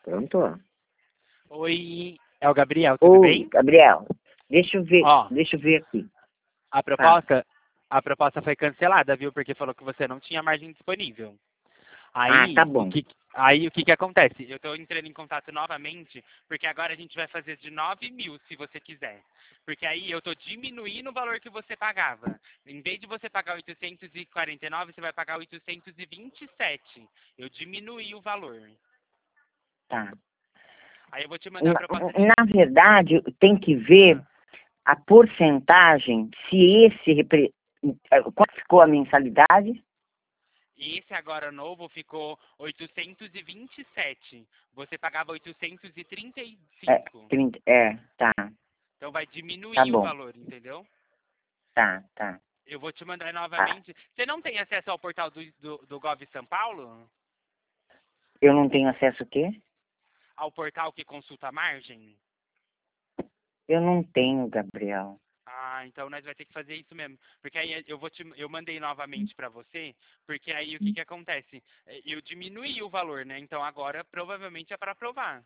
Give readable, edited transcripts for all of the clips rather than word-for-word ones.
Pronto? Oi, é o Gabriel, tudo Oi, bem? Gabriel. Deixa eu ver, Ó, deixa eu ver aqui. a Tá. proposta, a proposta foi cancelada, viu? Porque falou que você não tinha margem disponível. Ah, tá Aí, bom. o que que acontece? Eu estou entrando em contato novamente, porque agora a gente vai fazer de 9.000, se você quiser. Porque aí eu estou diminuindo o valor que você pagava. Em vez de você pagar 849, você vai pagar 827. Eu diminuí o valor. Tá. Aí eu vou te mandar a Na, proposta de... na verdade, tem que ver a porcentagem, se quanto ficou a mensalidade? E esse agora novo ficou 827. Você pagava É, 835. 30, tá, Então vai tá diminuir o bom. valor, entendeu? Tá, tá. Eu vou te mandar Ah, novamente. Você não tem acesso ao portal do Gov São Paulo? eu não tenho acesso o quê? Ao portal que consulta a margem? Eu não tenho, Gabriel. Ah, então nós vai ter que fazer isso mesmo. Porque aí eu mandei novamente para você, porque aí o que que acontece? Eu diminuí o valor, né? Então agora provavelmente é para aprovar.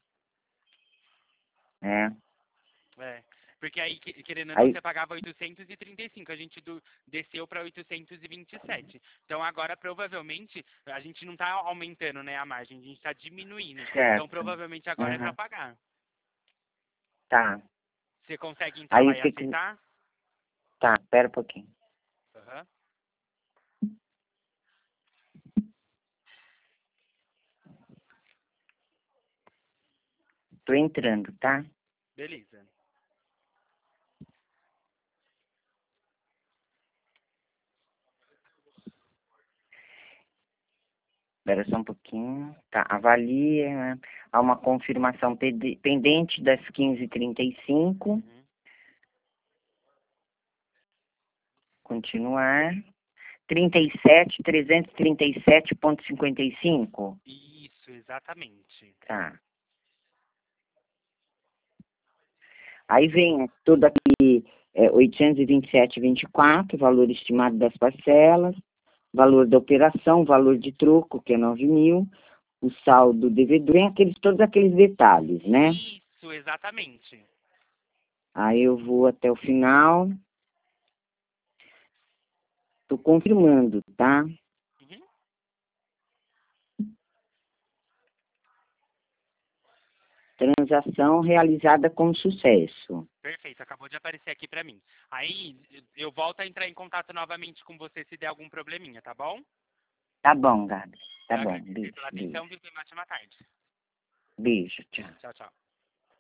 É. É. Porque aí, querendo ou não, Aí, você pagava 835, a gente desceu para 827. Então agora provavelmente a gente não está aumentando, né, a margem, a gente está diminuindo. Então certo. provavelmente agora é para Uhum. pagar. Tá. Você consegue entrar Aí lá e tem que. aceitar? Tá, pera um pouquinho. Aham. Tô entrando, tá? Beleza. Espera só um pouquinho. Tá, avalia. Né? Há uma confirmação pendente das 15h35. Uhum. Continuar. 37337,55. Isso, exatamente. Tá. Aí vem tudo aqui, 827,24, valor estimado das parcelas, valor da operação, valor de troco, que é 9.000, o saldo devedor, vem todos aqueles detalhes, né? Isso, exatamente. Aí eu vou até o final, tô confirmando, tá? Uhum. Transação realizada com sucesso. Perfeito, acabou de aparecer aqui para mim. Aí eu volto a entrar em contato novamente com você se der algum probleminha, tá bom? Tá bom, Gabi. Tá Eu bom. agradeço Beijo, pela atenção, beijo. viu? Tenha uma ótima tarde. Beijo, tchau. Tchau, tchau.